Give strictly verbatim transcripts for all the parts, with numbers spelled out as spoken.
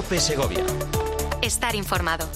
COPE Segovia. Estar informado.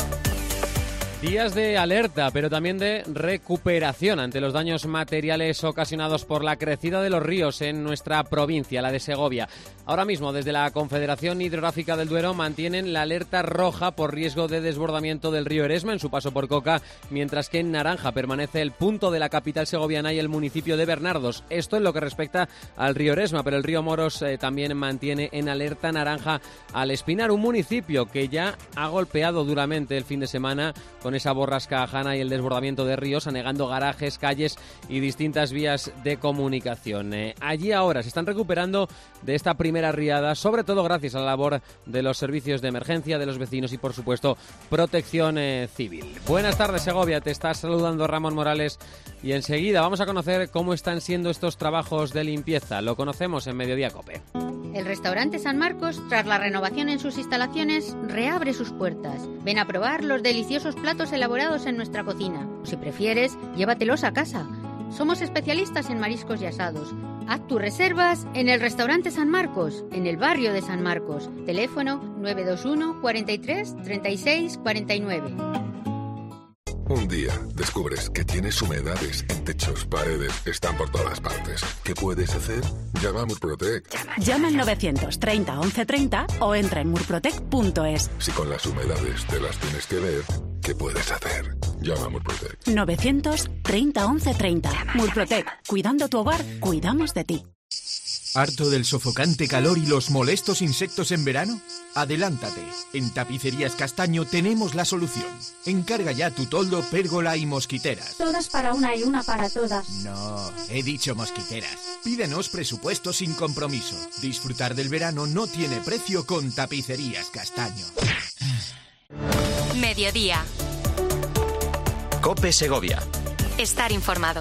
Días de alerta, pero también de recuperación ante los daños materiales ocasionados por la crecida de los ríos en nuestra provincia, la de Segovia. Ahora mismo, desde la Confederación Hidrográfica del Duero, mantienen la alerta roja por riesgo de desbordamiento del río Eresma en su paso por Coca, mientras que en naranja permanece el punto de la capital segoviana y el municipio de Bernardos. Esto en lo que respecta al río Eresma, pero el río Moros eh, también mantiene en alerta naranja al Espinar, un municipio que ya ha golpeado duramente el fin de semana con esa borrasca Hanna y el desbordamiento de ríos, anegando garajes, calles y distintas vías de comunicación. Eh, allí ahora se están recuperando de esta primera riada, sobre todo gracias a la labor de los servicios de emergencia, de los vecinos y, por supuesto, protección eh, civil. Buenas tardes, Segovia. Te está saludando Ramón Morales y enseguida vamos a conocer cómo están siendo estos trabajos de limpieza. Lo conocemos en Mediodía COPE. El restaurante San Marcos, tras la renovación en sus instalaciones, reabre sus puertas. Ven a probar los deliciosos platos elaborados en nuestra cocina. Si prefieres, llévatelos a casa. Somos especialistas en mariscos y asados. Haz tus reservas en el restaurante San Marcos, en el barrio de San Marcos. Teléfono nueve dos uno, cuarenta y tres, treinta y seis, cuarenta y nueve. Un día descubres que tienes humedades en techos, paredes, están por todas partes. ¿Qué puedes hacer? Llama a Murprotec. Llama al novecientos treinta once treinta o entra en murprotec punto es. Si con las humedades te las tienes que ver, ¿qué puedes hacer? Llama a Murprotec. novecientos treinta once treinta. Murprotec. Cuidando tu hogar, cuidamos de ti. ¿Harto del sofocante calor y los molestos insectos en verano? Adelántate. En Tapicerías Castaño tenemos la solución. Encarga ya tu toldo, pérgola y mosquiteras. Todas para una y una para todas. No, he dicho mosquiteras. Pídenos presupuesto sin compromiso. Disfrutar del verano no tiene precio con Tapicerías Castaño. Mediodía. COPE Segovia. Estar informado.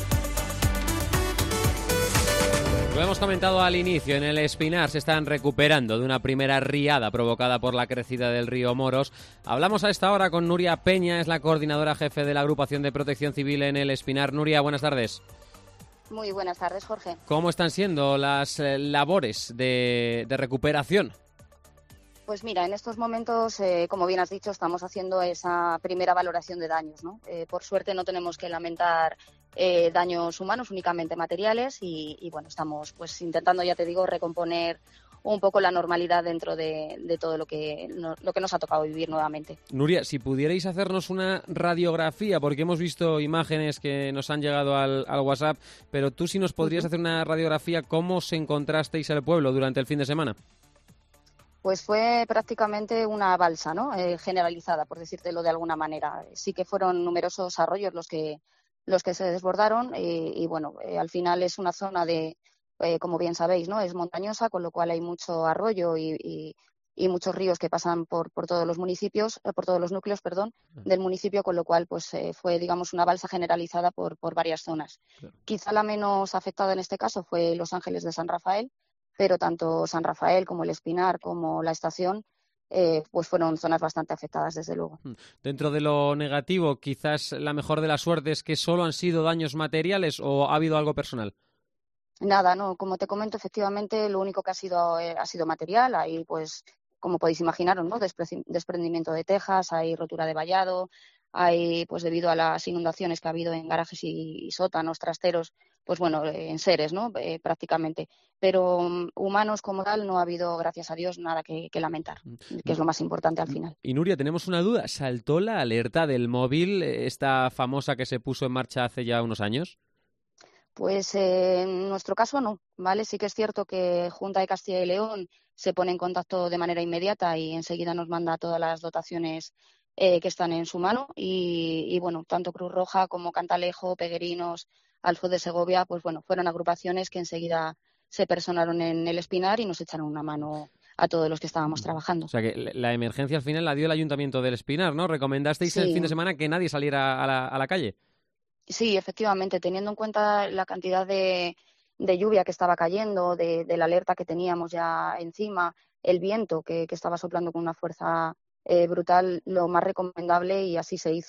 Lo hemos comentado al inicio, en el Espinar se están recuperando de una primera riada provocada por la crecida del río Moros. Hablamos a esta hora con Nuria Peña, es la coordinadora jefe de la Agrupación de Protección Civil en el Espinar. Nuria, buenas tardes. Muy buenas tardes, Jorge. ¿Cómo están siendo las eh, labores de, de recuperación? Pues mira, en estos momentos, eh, como bien has dicho, estamos haciendo esa primera valoración de daños, ¿no? Eh, por suerte no tenemos que lamentar eh, daños humanos, únicamente materiales y, y bueno, estamos pues intentando, ya te digo, recomponer un poco la normalidad dentro de, de todo lo que, no, lo que nos ha tocado vivir nuevamente. Nuria, si pudierais hacernos una radiografía, porque hemos visto imágenes que nos han llegado al, al WhatsApp, pero tú sí nos podrías uh-huh. hacer una radiografía, ¿cómo os encontrasteis el pueblo durante el fin de semana? Pues fue prácticamente una balsa, ¿no? Eh, generalizada, por decírtelo de alguna manera. Sí que fueron numerosos arroyos los que los que se desbordaron eh, y bueno, eh, al final es una zona de, eh, como bien sabéis, ¿no? Es montañosa, con lo cual hay mucho arroyo y, y, y muchos ríos que pasan por, por todos los municipios, eh, por todos los núcleos, perdón, del municipio, con lo cual pues eh, fue, digamos, una balsa generalizada por, por varias zonas. Claro. Quizá la menos afectada en este caso fue Los Ángeles de San Rafael, pero tanto San Rafael como el Espinar como la estación eh, pues fueron zonas bastante afectadas, desde luego. Dentro de lo negativo, quizás la mejor de las suertes es que solo han sido daños materiales o ha habido algo personal. Nada, no, como te comento, efectivamente lo único que ha sido eh, ha sido material. Ahí pues, como podéis imaginaros, ¿no? Despre- desprendimiento de tejas, hay rotura de vallado, hay pues debido a las inundaciones que ha habido en garajes y, y sótanos, trasteros, pues bueno, eh, enseres, ¿no? Eh, prácticamente. Pero um, humanos como tal no ha habido, gracias a Dios, nada que, que lamentar, que es lo más importante al final. Y Nuria, tenemos una duda. ¿Saltó la alerta del móvil, esta famosa que se puso en marcha hace ya unos años? Pues eh, en nuestro caso no, ¿vale? Sí que es cierto que Junta de Castilla y León se pone en contacto de manera inmediata y enseguida nos manda todas las dotaciones eh, que están en su mano y, y bueno, tanto Cruz Roja como Cantalejo, Peguerinos, Alfoz de Segovia, pues bueno, fueron agrupaciones que enseguida se personaron en el Espinar y nos echaron una mano a todos los que estábamos trabajando. O sea que la emergencia al final la dio el Ayuntamiento del Espinar, ¿no? ¿Recomendasteis sí. el fin de semana que nadie saliera a la, a la calle? Sí, efectivamente, teniendo en cuenta la cantidad de, de lluvia que estaba cayendo, de, de la alerta que teníamos ya encima, el viento que, que estaba soplando con una fuerza eh, brutal, lo más recomendable, y así se hizo,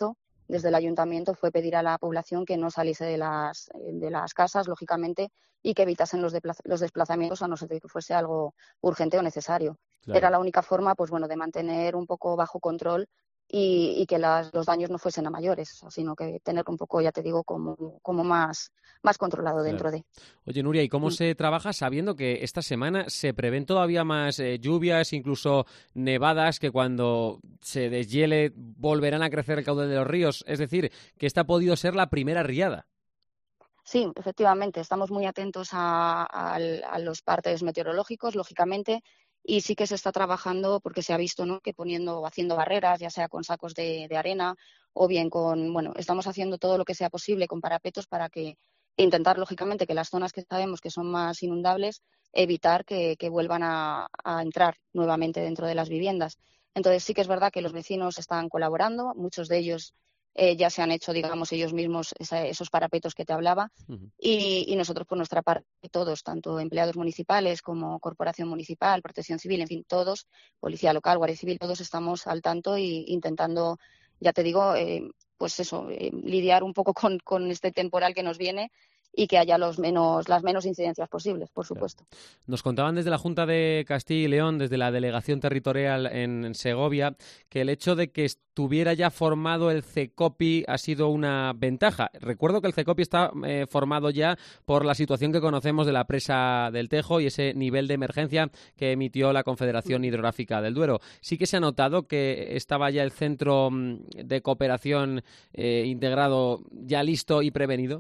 desde el ayuntamiento fue pedir a la población que no saliese de las, de las casas, lógicamente, y que evitasen los, los desplazamientos a no ser que fuese algo urgente o necesario. Claro. Era la única forma, pues bueno, de mantener un poco bajo control y, y que las, los daños no fuesen a mayores, sino que tener un poco, ya te digo, como, como más, más controlado dentro claro. de. Oye, Nuria, ¿y cómo sí. se trabaja sabiendo que esta semana se prevén todavía más eh, lluvias, incluso nevadas, que cuando se deshiele volverán a crecer el caudal de los ríos? Es decir, que esta ha podido ser la primera riada. Sí, efectivamente, estamos muy atentos a, a, a los partes meteorológicos, lógicamente, y sí que se está trabajando porque se ha visto, ¿no?, que poniendo, haciendo barreras, ya sea con sacos de, de arena o bien con, bueno, estamos haciendo todo lo que sea posible con parapetos para que intentar, lógicamente, que las zonas que sabemos que son más inundables, evitar que, que vuelvan a, a entrar nuevamente dentro de las viviendas. Entonces sí que es verdad que los vecinos están colaborando, muchos de ellos Eh, ya se han hecho, digamos, ellos mismos esa, esos parapetos que te hablaba uh-huh. y, y nosotros por nuestra parte, todos, tanto empleados municipales como Corporación Municipal, Protección Civil, en fin, todos, Policía Local, Guardia Civil, todos estamos al tanto y intentando, ya te digo, eh, pues eso, eh, lidiar un poco con, con este temporal que nos viene y que haya los menos, las menos incidencias posibles, por supuesto. Claro. Nos contaban desde la Junta de Castilla y León, desde la Delegación Territorial en Segovia, que el hecho de que estuviera ya formado el CECOPI ha sido una ventaja. Recuerdo que el CECOPI está eh, formado ya por la situación que conocemos de la presa del Tejo y ese nivel de emergencia que emitió la Confederación Hidrográfica del Duero. Sí que se ha notado que estaba ya el centro de cooperación eh, integrado ya listo y prevenido.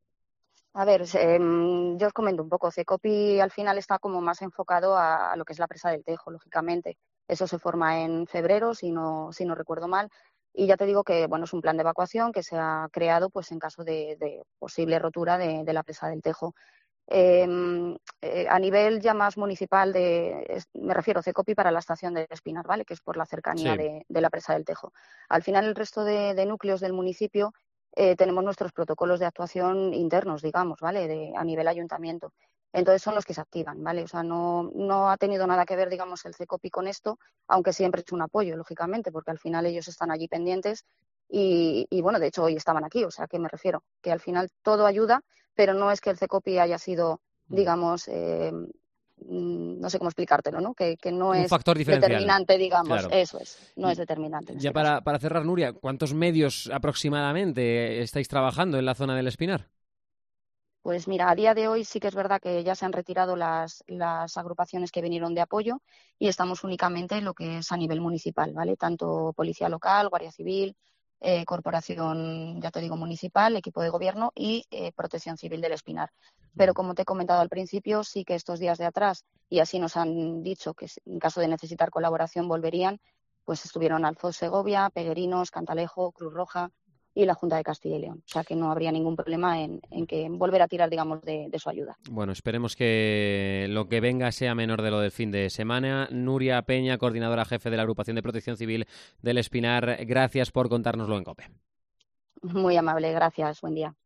A ver, eh, yo os comento un poco. CECOPI al final está como más enfocado a, a lo que es la presa del Tejo, lógicamente. Eso se forma en febrero, si no, si no recuerdo mal. Y ya te digo que bueno, es un plan de evacuación que se ha creado pues en caso de, de posible rotura de, de la presa del Tejo. Eh, eh, a nivel ya más municipal, de, es, me refiero a CECOPI para la estación de Espinar, ¿vale?, que es por la cercanía sí. de, de la presa del Tejo. Al final, el resto de, de núcleos del municipio Eh, tenemos nuestros protocolos de actuación internos, digamos, ¿vale?, de, a nivel ayuntamiento. Entonces son los que se activan, ¿vale? O sea, no, no ha tenido nada que ver, digamos, el CECOPI con esto, aunque siempre es un apoyo, lógicamente, porque al final ellos están allí pendientes y, y, bueno, de hecho hoy estaban aquí, o sea, ¿a qué me refiero? Que al final todo ayuda, pero no es que el CECOPI haya sido, digamos, eh, no sé cómo explicártelo, ¿no? Que, que no un es factor diferencial. Determinante, digamos, claro. Eso es, no es determinante. Ya este para, para cerrar, Nuria, ¿cuántos medios aproximadamente estáis trabajando en la zona del Espinar? Pues mira, a día de hoy sí que es verdad que ya se han retirado las, las agrupaciones que vinieron de apoyo y estamos únicamente en lo que es a nivel municipal, ¿vale? Tanto Policía Local, Guardia Civil, eh, Corporación, ya te digo, municipal, equipo de gobierno y eh, Protección Civil del Espinar. Pero como te he comentado al principio, sí que estos días de atrás, y así nos han dicho que en caso de necesitar colaboración volverían, pues estuvieron Alfoz Segovia, Peguerinos, Cantalejo, Cruz Roja y la Junta de Castilla y León. O sea que no habría ningún problema en, en que volver a tirar, digamos, de, de su ayuda. Bueno, esperemos que lo que venga sea menor de lo del fin de semana. Nuria Peña, coordinadora jefe de la Agrupación de Protección Civil del Espinar, gracias por contárnoslo en COPE. Muy amable, gracias. Buen día.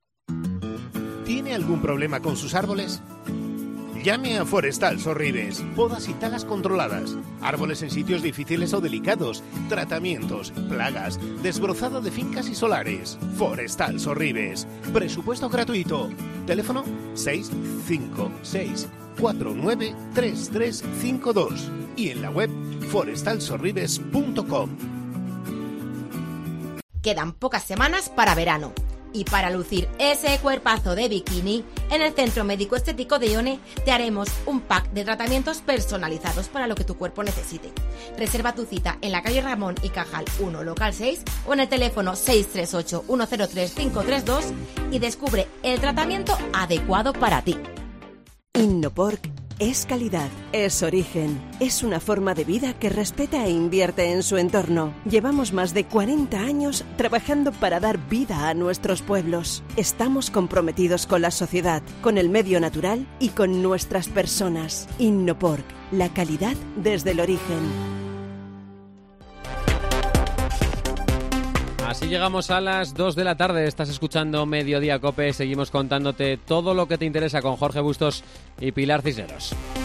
¿Tiene algún problema con sus árboles? Llame a Forestal Sorribes. Podas y talas controladas. Árboles en sitios difíciles o delicados. Tratamientos, plagas, desbrozado de fincas y solares. Forestal Sorribes. Presupuesto gratuito. Teléfono seis cinco seis cuatro nueve tres tres cinco dos y en la web forestal sorribes punto com. Quedan pocas semanas para verano. Y para lucir ese cuerpazo de bikini, en el Centro Médico Estético de Ione te haremos un pack de tratamientos personalizados para lo que tu cuerpo necesite. Reserva tu cita en la calle Ramón y Cajal uno, local seis o en el teléfono seis tres ocho uno cero tres cinco tres dos y descubre el tratamiento adecuado para ti. Innopork es calidad, es origen, es una forma de vida que respeta e invierte en su entorno. Llevamos más de cuarenta años trabajando para dar vida a nuestros pueblos. Estamos comprometidos con la sociedad, con el medio natural y con nuestras personas. Innopork, la calidad desde el origen. Así llegamos a las dos de la tarde. Estás escuchando Mediodía COPE. Seguimos contándote todo lo que te interesa con Jorge Bustos y Pilar Cisneros.